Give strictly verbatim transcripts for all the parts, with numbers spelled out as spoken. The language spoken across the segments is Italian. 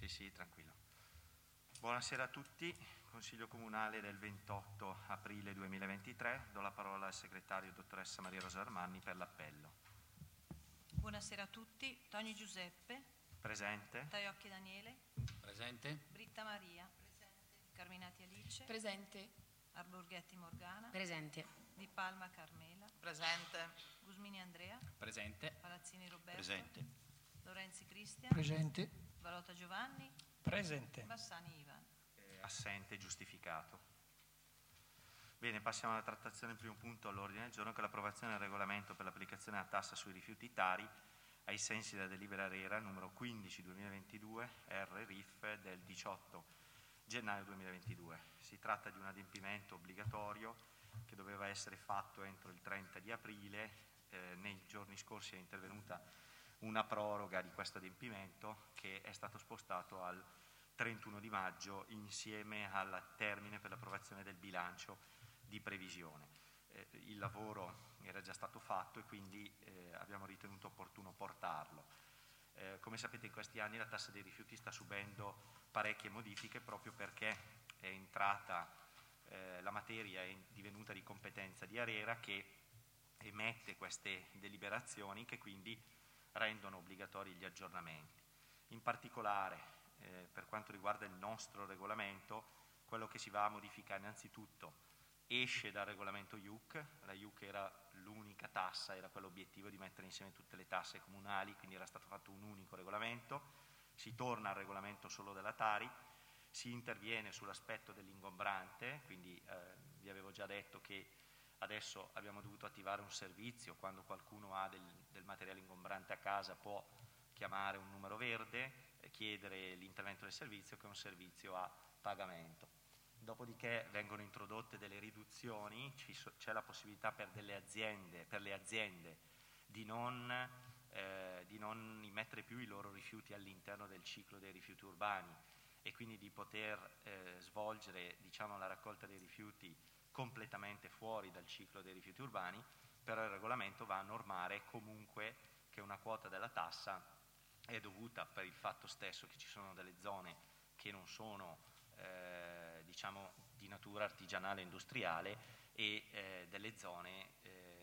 Sì, sì, tranquillo. Buonasera a tutti. Consiglio Comunale del ventotto aprile duemilaventitré. Do la parola al segretario dottoressa Maria Rosa Armanni per l'appello. Buonasera a tutti. Toni Giuseppe. Presente. Taiocchi Daniele. Presente. Britta Maria. Presente. Carminati Alice. Presente. Arborghetti Morgana. Presente. Di Palma Carmela. Presente. Gusmini Andrea. Presente. Palazzini Roberto. Presente. Lorenzi Cristian. Presente. Valota Giovanni. Presente. Bassani Ivan. Assente, giustificato. Bene, passiamo alla trattazione del primo punto all'ordine del giorno, che è l'approvazione del regolamento per l'applicazione della tassa sui rifiuti tari ai sensi della delibera ARERA numero quindici duemilaventidue R R I F del diciotto gennaio duemilaventidue. Si tratta di un adempimento obbligatorio che doveva essere fatto entro il trenta di aprile. Eh, nei giorni scorsi è intervenuta una proroga di questo adempimento che è stato spostato al trentuno di maggio insieme al termine per l'approvazione del bilancio di previsione. Eh, il lavoro era già stato fatto e quindi eh, abbiamo ritenuto opportuno portarlo. Eh, come sapete, in questi anni la tassa dei rifiuti sta subendo parecchie modifiche proprio perché è entrata eh, la materia è divenuta di competenza di ARERA, che emette queste deliberazioni che quindi rendono obbligatori gli aggiornamenti. In particolare, Eh, per quanto riguarda il nostro regolamento, quello che si va a modificare innanzitutto esce dal regolamento I U C. La I U C era l'unica tassa, era quell'obiettivo di mettere insieme tutte le tasse comunali, quindi era stato fatto un unico regolamento. Si torna al regolamento solo della Tari, si interviene sull'aspetto dell'ingombrante, quindi eh, vi avevo già detto che adesso abbiamo dovuto attivare un servizio. Quando qualcuno ha del, del materiale ingombrante a casa può chiamare un numero verde, chiedere l'intervento del servizio, che è un servizio a pagamento. Dopodiché vengono introdotte delle riduzioni, c'è la possibilità per delle aziende, per le aziende di non, eh, di non immettere più i loro rifiuti all'interno del ciclo dei rifiuti urbani e quindi di poter eh, svolgere, diciamo, la raccolta dei rifiuti completamente fuori dal ciclo dei rifiuti urbani. Però il regolamento va a normare comunque che una quota della tassa è dovuta, per il fatto stesso che ci sono delle zone che non sono eh, diciamo di natura artigianale e industriale e eh, delle zone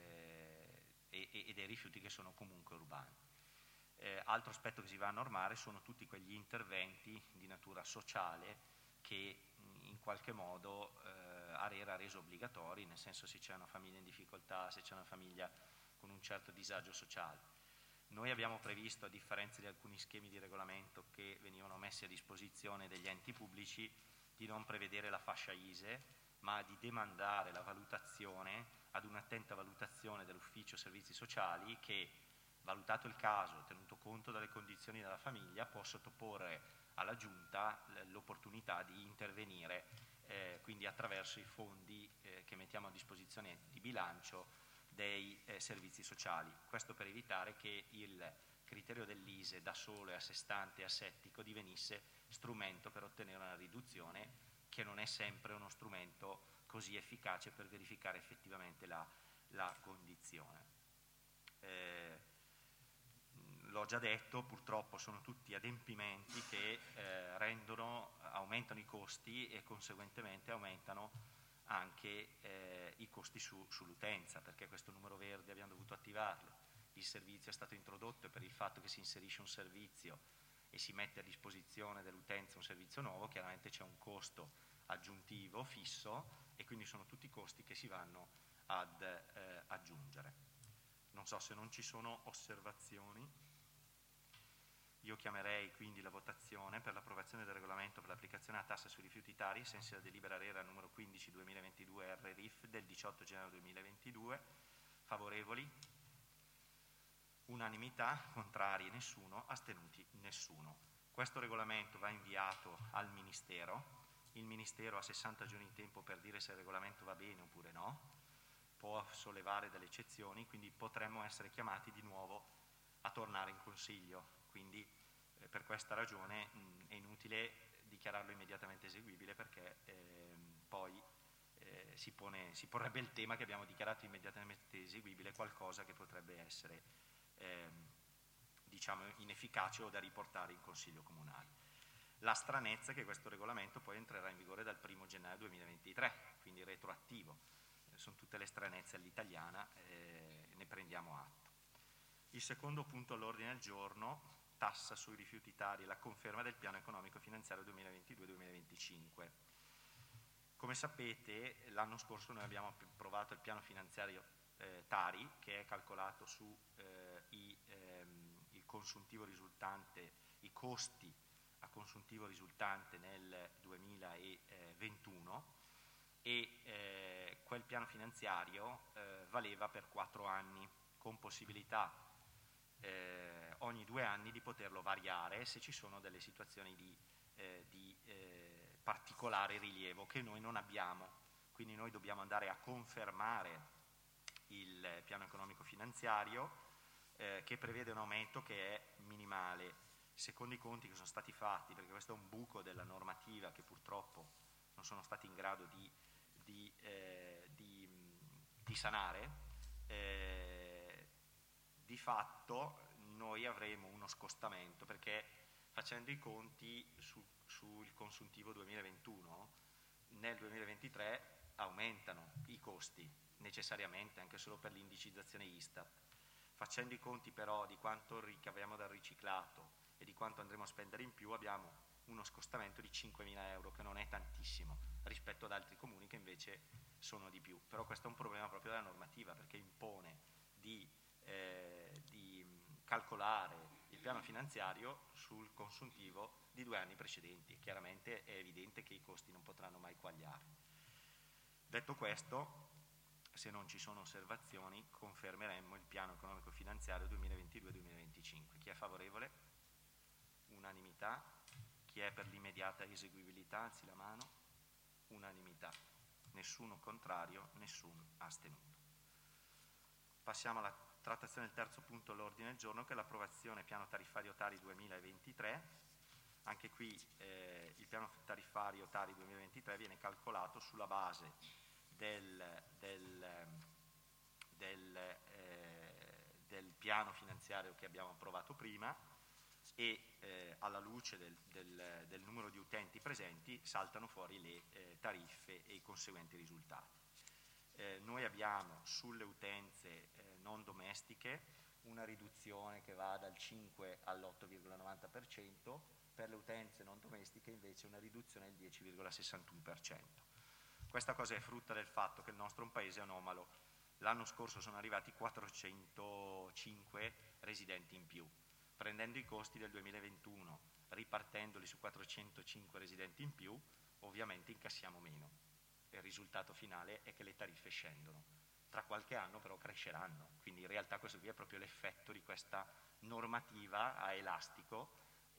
eh, e, e dei rifiuti che sono comunque urbani. Eh, altro aspetto che si va a normare sono tutti quegli interventi di natura sociale che in qualche modo eh, ARERA ha reso obbligatori, nel senso, se c'è una famiglia in difficoltà, se c'è una famiglia con un certo disagio sociale. Noi abbiamo previsto, a differenza di alcuni schemi di regolamento che venivano messi a disposizione degli enti pubblici, di non prevedere la fascia I S E E, ma di demandare la valutazione ad un'attenta valutazione dell'ufficio servizi sociali che, valutato il caso, tenuto conto delle condizioni della famiglia, può sottoporre alla Giunta l'opportunità di intervenire, eh, quindi attraverso i fondi eh, che mettiamo a disposizione di bilancio dei eh, servizi sociali. Questo per evitare che il criterio dell'I S E E da solo e a sé stante e asettico divenisse strumento per ottenere una riduzione, che non è sempre uno strumento così efficace per verificare effettivamente la, la condizione. Eh, l'ho già detto, purtroppo sono tutti adempimenti che eh, rendono, aumentano i costi e conseguentemente aumentano anche eh, i costi su, sull'utenza, perché questo numero verde abbiamo dovuto attivarlo. Il servizio è stato introdotto e per il fatto che si inserisce un servizio e si mette a disposizione dell'utenza un servizio nuovo, chiaramente c'è un costo aggiuntivo fisso e quindi sono tutti costi che si vanno ad eh, aggiungere. Non so se non ci sono osservazioni. Io chiamerei quindi la votazione per l'approvazione del regolamento per l'applicazione della tassa sui rifiuti tari, ai sensi della delibera ARERA numero quindici duemilaventidue R R I F del diciotto gennaio duemilaventidue. Favorevoli? Unanimità, contrari nessuno, astenuti nessuno. Questo regolamento va inviato al Ministero. Il Ministero ha sessanta giorni di tempo per dire se il regolamento va bene oppure no. Può sollevare delle eccezioni, quindi potremmo essere chiamati di nuovo a tornare in Consiglio. Quindi eh, per questa ragione mh, è inutile dichiararlo immediatamente eseguibile, perché eh, poi eh, si, pone, si porrebbe il tema che abbiamo dichiarato immediatamente eseguibile qualcosa che potrebbe essere eh, diciamo inefficace o da riportare in Consiglio Comunale. La stranezza è che questo regolamento poi entrerà in vigore dal primo gennaio duemilaventitré, quindi retroattivo. Eh, sono tutte le stranezze all'italiana, eh, ne prendiamo atto. Il secondo punto all'ordine del giorno, tassa sui rifiuti tari e la conferma del piano economico finanziario duemilaventidue duemilaventicinque. Come sapete, l'anno scorso noi abbiamo approvato il piano finanziario eh, Tari, che è calcolato su eh, i, ehm, il consuntivo risultante, i costi a consuntivo risultante nel duemilaventuno, e eh, quel piano finanziario eh, valeva per quattro anni, con possibilità eh, ogni due anni di poterlo variare se ci sono delle situazioni di, eh, di eh, particolare rilievo che noi non abbiamo. Quindi noi dobbiamo andare a confermare il piano economico finanziario eh, che prevede un aumento che è minimale. Secondo i conti che sono stati fatti, perché questo è un buco della normativa che purtroppo non sono stati in grado di, di, eh, di, di sanare, eh, di fatto noi avremo uno scostamento, perché facendo i conti su, sul consuntivo duemilaventuno, nel duemilaventitré aumentano i costi necessariamente, anche solo per l'indicizzazione Istat. Facendo i conti però di quanto ricaviamo dal riciclato e di quanto andremo a spendere in più, abbiamo uno scostamento di cinquemila euro, che non è tantissimo rispetto ad altri comuni che invece sono di più. Però questo è un problema proprio della normativa, perché impone di, eh, di calcolare il piano finanziario sul consuntivo di due anni precedenti. Chiaramente è evidente che i costi non potranno mai quagliare. Detto questo, se non ci sono osservazioni, confermeremmo il piano economico finanziario duemilaventidue duemilaventicinque. Chi è favorevole? Unanimità. Chi è per l'immediata eseguibilità? Alzi la mano. Unanimità. Nessuno contrario, nessun astenuto. Passiamo alla trattazione del terzo punto all'ordine del giorno, che è l'approvazione piano tariffario Tari duemilaventitré. Anche qui eh, il piano tariffario Tari duemilaventitré viene calcolato sulla base del, del, del, eh, del piano finanziario che abbiamo approvato prima, e eh, alla luce del, del, del numero di utenti presenti saltano fuori le eh, tariffe e i conseguenti risultati. Eh, noi abbiamo sulle utenze eh, non domestiche una riduzione che va dal cinque all'otto virgola novanta per cento, per le utenze non domestiche invece una riduzione del dieci virgola sessantuno per cento. Questa cosa è frutto del fatto che il nostro è un paese anomalo. L'anno scorso sono arrivati quattrocentocinque residenti in più. Prendendo i costi del duemilaventuno, ripartendoli su quattrocentocinque residenti in più, ovviamente incassiamo meno. Il risultato finale è che le tariffe scendono. Tra qualche anno però cresceranno, quindi in realtà questo qui è proprio l'effetto di questa normativa a elastico,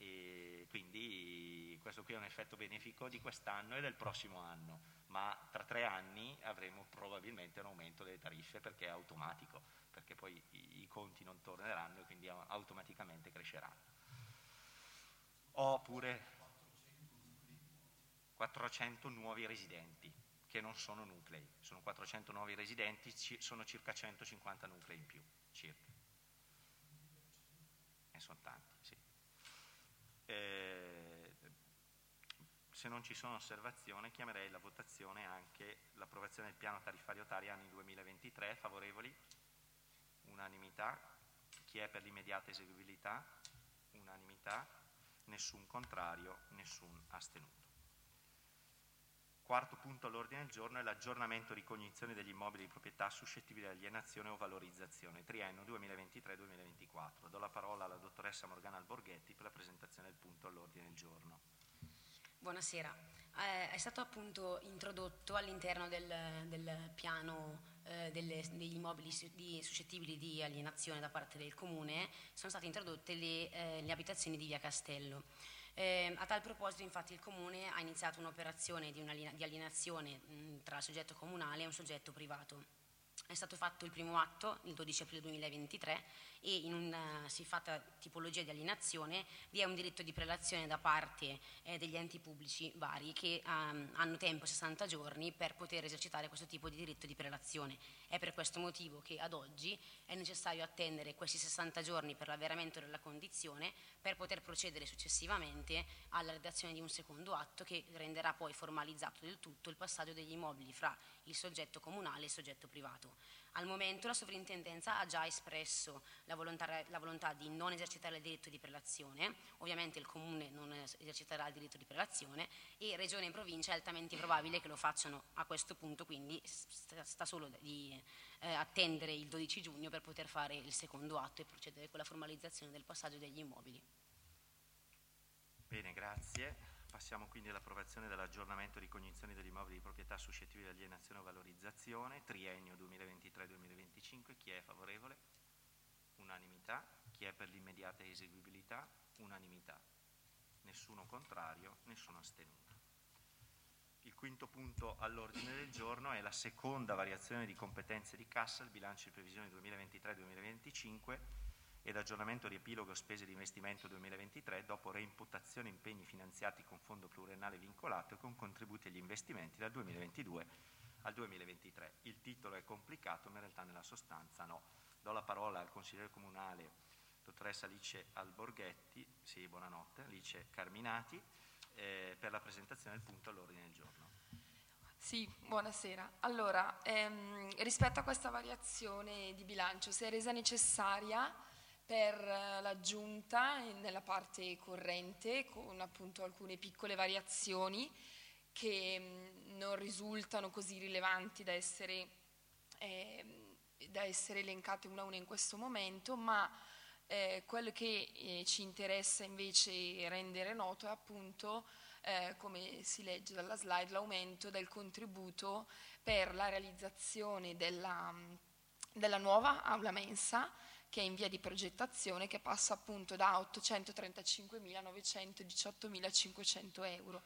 e quindi questo qui è un effetto benefico di quest'anno e del prossimo anno, ma tra tre anni avremo probabilmente un aumento delle tariffe, perché è automatico, perché poi i, i conti non torneranno e quindi automaticamente cresceranno. Oppure quattrocento nuovi residenti, che non sono nuclei, sono quattrocento nuovi residenti, sono circa centocinquanta nuclei in più, circa. E sono tanti, sì. Eh, se non ci sono osservazioni, chiamerei la votazione anche l'approvazione del piano tariffario Tari anni duemilaventitré. Favorevoli? Unanimità. Chi è per l'immediata eseguibilità? Unanimità. Nessun contrario, nessun astenuto. Quarto punto all'ordine del giorno è l'aggiornamento e ricognizione degli immobili di proprietà suscettibili di alienazione o valorizzazione, triennio duemilaventitré duemilaventiquattro. Do la parola alla dottoressa Morgana Alborghetti per la presentazione del punto all'ordine del giorno. Buonasera. Eh, è stato appunto introdotto all'interno del, del piano eh, delle, degli immobili su, di, suscettibili di alienazione da parte del Comune, sono state introdotte le, eh, le abitazioni di Via Castello. Eh, a tal proposito, infatti, il Comune ha iniziato un'operazione di, una, di alienazione mh, tra il soggetto comunale e un soggetto privato. È stato fatto il primo atto il dodici aprile duemilaventitré e in una siffatta tipologia di alienazione vi è un diritto di prelazione da parte eh, degli enti pubblici vari che um, hanno tempo sessanta giorni per poter esercitare questo tipo di diritto di prelazione. È per questo motivo che ad oggi è necessario attendere questi sessanta giorni per l'avveramento della condizione per poter procedere successivamente alla redazione di un secondo atto che renderà poi formalizzato del tutto il passaggio degli immobili fra il soggetto comunale e il soggetto privato. Al momento la sovrintendenza ha già espresso la volontà, la volontà di non esercitare il diritto di prelazione, ovviamente il Comune non eserciterà il diritto di prelazione e Regione e Provincia è altamente probabile che lo facciano a questo punto, quindi sta solo di eh, attendere il dodici giugno per poter fare il secondo atto e procedere con la formalizzazione del passaggio degli immobili. Bene, grazie. Passiamo quindi all'approvazione dell'aggiornamento di cognizione degli immobili di proprietà suscettibili di alienazione o valorizzazione, triennio duemilaventitré duemilaventicinque. Chi è favorevole? Unanimità. Chi è per l'immediata eseguibilità? Unanimità. Nessuno contrario, nessuno astenuto. Il quinto punto all'ordine del giorno è la seconda variazione di competenze di cassa al bilancio di previsione duemilaventitré duemilaventicinque ed aggiornamento riepilogo spese di investimento duemilaventitré dopo reimputazione impegni finanziati con fondo pluriennale vincolato e con contributi agli investimenti dal duemilaventidue al duemilaventitré. Il titolo è complicato, ma in realtà nella sostanza no. Do la parola al consigliere comunale, dottoressa Alice Alborghetti, sì, buonanotte, Alice Carminati, eh, per la presentazione del punto all'ordine del giorno. Sì, buonasera. Allora, ehm, rispetto a questa variazione di bilancio, si è resa necessaria per l'aggiunta nella parte corrente con appunto alcune piccole variazioni che mh, non risultano così rilevanti da essere, eh, da essere elencate una a una in questo momento, ma eh, quello che eh, ci interessa invece rendere noto è appunto, eh, come si legge dalla slide, l'aumento del contributo per la realizzazione della, della nuova aula mensa, che è in via di progettazione, che passa appunto da ottocentotrentacinquemila a novecentodiciottomilacinquecento euro.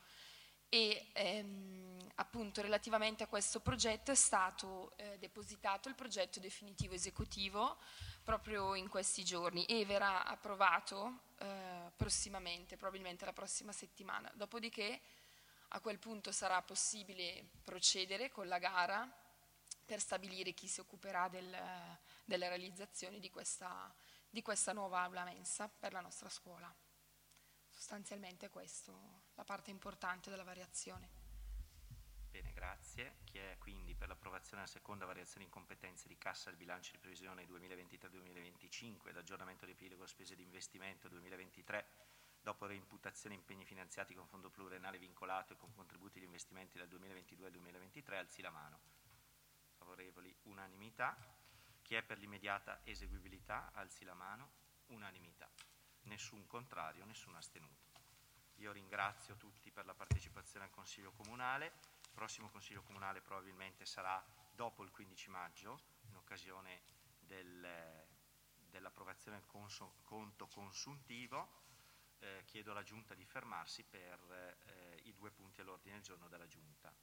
E ehm, appunto relativamente a questo progetto è stato eh, depositato il progetto definitivo esecutivo proprio in questi giorni e verrà approvato eh, prossimamente, probabilmente la prossima settimana. Dopodiché a quel punto sarà possibile procedere con la gara per stabilire chi si occuperà del, delle realizzazioni di questa, di questa nuova aula mensa per la nostra scuola. Sostanzialmente è questa la parte importante della variazione. Bene, grazie. Chi è quindi per l'approvazione della seconda variazione in competenze di cassa del bilancio di previsione duemilaventitré duemilaventicinque ed aggiornamento riepilogo spese di investimento duemilaventitré dopo reimputazione impegni finanziati con fondo pluriennale vincolato e con contributi di investimenti dal duemilaventidue al duemilaventitré, alzi la mano. Favorevoli, unanimità. Chi è per l'immediata eseguibilità? Alzi la mano. Unanimità. Nessun contrario, nessun astenuto. Io ringrazio tutti per la partecipazione al Consiglio Comunale. Il prossimo Consiglio Comunale probabilmente sarà dopo il quindici maggio, in occasione del, dell'approvazione del conso, conto consuntivo. Eh, chiedo alla Giunta di fermarsi per eh, i due punti all'ordine del giorno della Giunta.